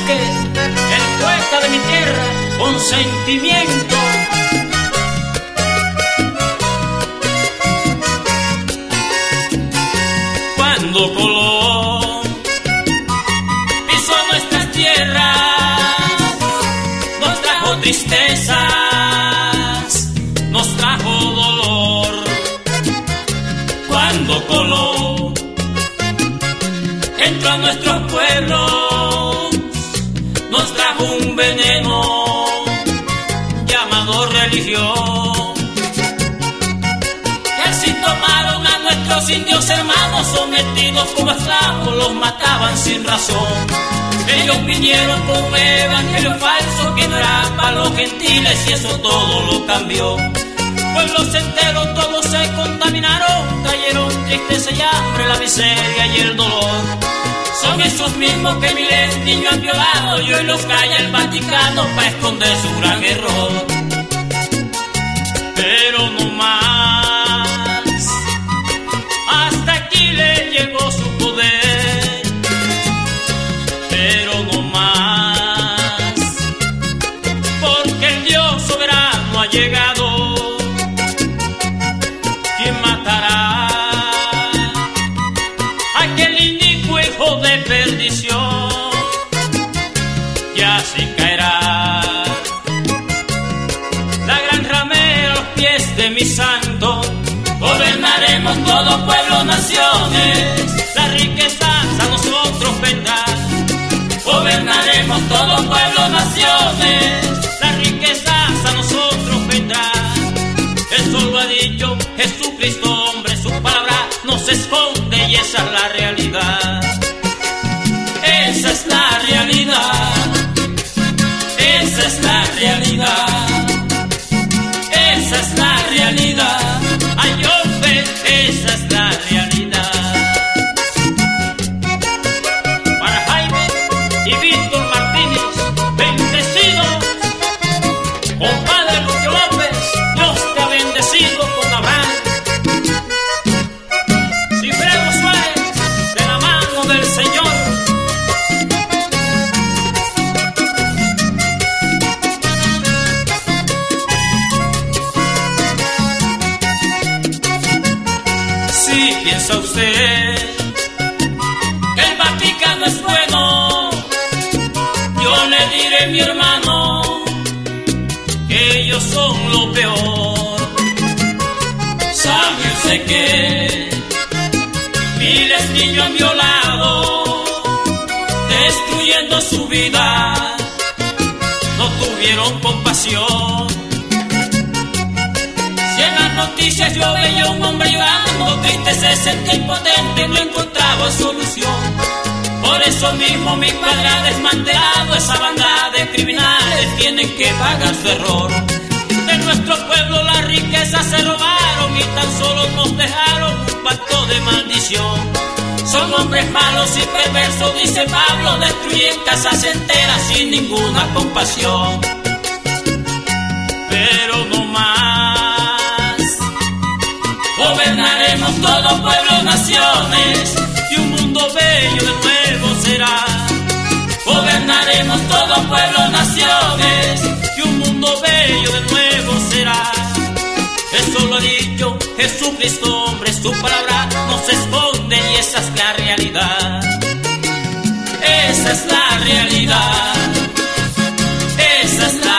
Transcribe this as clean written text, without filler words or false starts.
Vázquez, el poeta de mi tierra, con sentimiento. Cuando Colón pisó nuestras tierras, nos trajo tristezas, nos trajo dolor. Cuando Colón entró a nuestros pueblos, nos trajo un veneno llamado religión, que así tomaron a nuestros indios hermanos, sometidos como esclavos, los mataban sin razón. Ellos vinieron con un evangelio falso que no era para los gentiles, y eso todo lo cambió. Pueblos enteros todos se contaminaron, trajeron tristeza y hambre, la miseria y el dolor. Son esos mismos que miles de niños han violado, y hoy los calla el Vaticano para esconder su gran error. Pero no más, hasta aquí le llegó su poder. Pero no más, porque el Dios soberano ha llegado. ¿Quién matará a aquel inicuo hijo de perdición? Y así caerá la gran ramera a los pies de mi santo. Gobernaremos todo pueblo, naciones, las riquezas a nosotros vendrán. Gobernaremos todo pueblo, naciones, las riquezas a nosotros vendrán. Eso lo ha dicho Jesucristo, hombre, su palabra no se esconde, y esa es la realidad. Esa es la realidad. Esa es la realidad. Esa es la realidad. Ay, hombre, esa es la realidad. Para Jaime y Víctor Martínez, bendecidos. Compadre Lucho López, Dios te ha bendecido con Abraham. Cifredo Suárez, de la mano del Señor. Si piensa usted que el Vaticano es bueno, yo le diré, mi hermano, que ellos son lo peor. ¿Sabe usted que miles de niños han violado, destruyendo su vida? No tuvieron compasión. Si en las noticias yo veía un hombre llorando, triste, se sentía impotente, no encontraba solución. Por eso mismo mi padre ha desmantelado esa banda de criminales, tienen que pagar su error. De nuestro pueblo las riquezas se robaron y tan solo nos dejaron un pacto de maldición. Son hombres malos y perversos, dice Pablo, destruyen casas enteras sin ninguna compasión. Pero no más, gobernaremos todo pueblo, naciones, y un mundo bello de nuevo será. Gobernaremos todo pueblo, naciones, y un mundo bello de nuevo será. Eso lo ha dicho Jesucristo, hombre, su palabra no se esconde, y esa es la realidad. Esa es la realidad. Esa es la